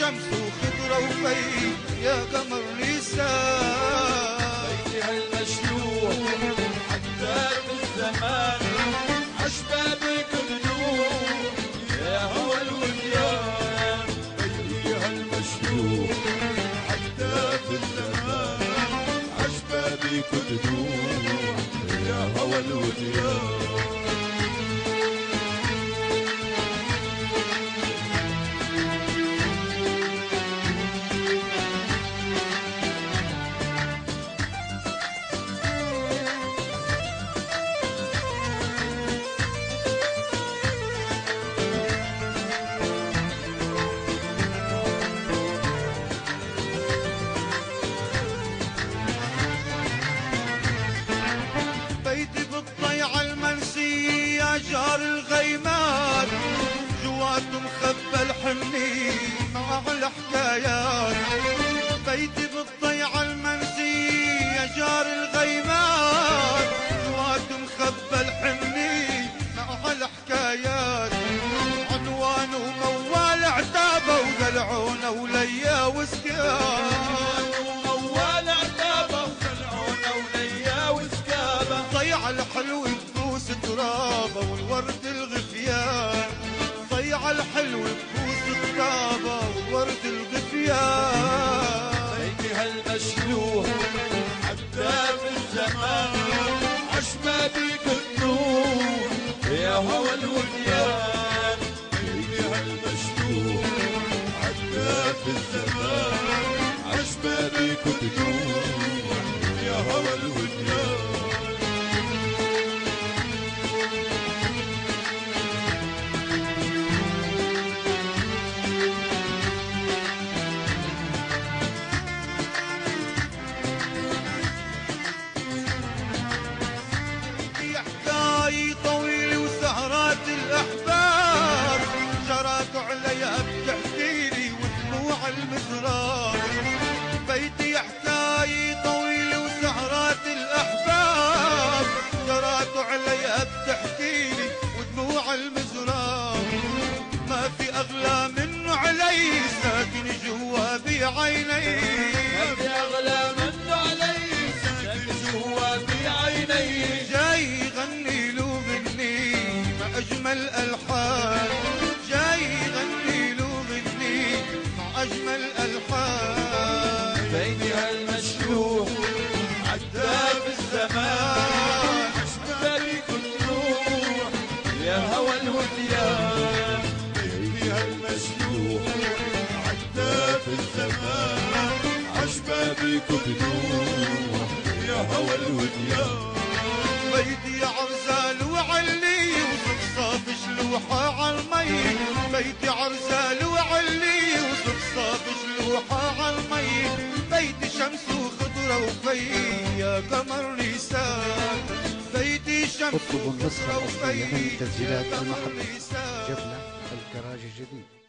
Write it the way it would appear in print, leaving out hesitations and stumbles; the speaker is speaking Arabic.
شمس وخضرة وفي يا قمر نيسان. بيتي هالمشلوح حتى بالزمان عشبابك بدون يا هوى الوديان. بيتي هالمشلوح حتى بالزمان عشبابك بدون يا هوى الوديان. بيتي بالضيعة المنسية يا جار الغيمات، جواته مخبى الحنين مع الحكايات. بيتي بالضيعة المنسية يا جار الغيمات، جواته مخبى الحنين مع الحكايات. عنوانه موال عتابة وقلعونه وليا وسكان. ضيع الحلو بكوس ترابه والورد الغفيان. ضيع الحلو بكوس ترابه والورد الغفيان. بيتي هالمشلوح حتى بالزمان عشبابك النور يا هوى الوديان. بيتي هالمشلوح حتى بالزمان عشبابك النور يا هوى الوديان. طويل وسهرات الأحباب جرات عليا بتحكيلي ودموع المزرار. بيتي حكاية طويل وسهرات الأحباب جرات عليا بتحكيلي ودموع المزرار. ما في أغلى منه علي ساكن جوا بعيني. ما في أغلى منه علي ساكن جوا بعيني. جاي يغني له غني مع أجمل ألحان. جاي يغني له غني مع أجمل ألحان. بيتي هالمشلوح عدى بالزمان عشبابك النور يا هوى الوديان. بيتي هالمشلوح عدى بالزمان عشبابك النور يا هوى الوديان. بيتي عرزال وعلي وصفصاف شلوحة عالمي. بيتي عرزال وعلي وصفصاف شلوحة عالمي. بيتي شمس وخضرة وفي يا قمر نيسان. بيتي شمس اطلبوا النسخة وخضرة الأصلية وفي من تسجيلات يا قمر المحبة. نيسان. جبلة الكراج الجديد.